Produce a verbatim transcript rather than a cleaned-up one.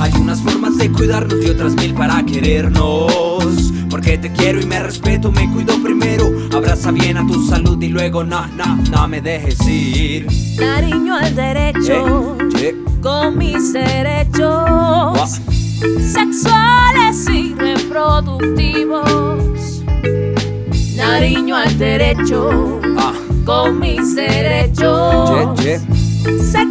Hay unas formas de cuidarnos y otras mil para querernos. Porque te quiero y me respeto, me cuido primero. Abraza bien a tu salud y luego no, no, no me dejes ir. Cariño al derecho, eh, eh. con mis derechos Wow. sexuales y reproductivos. Cariño al derecho, Ah. con mis derechos Yeah, yeah.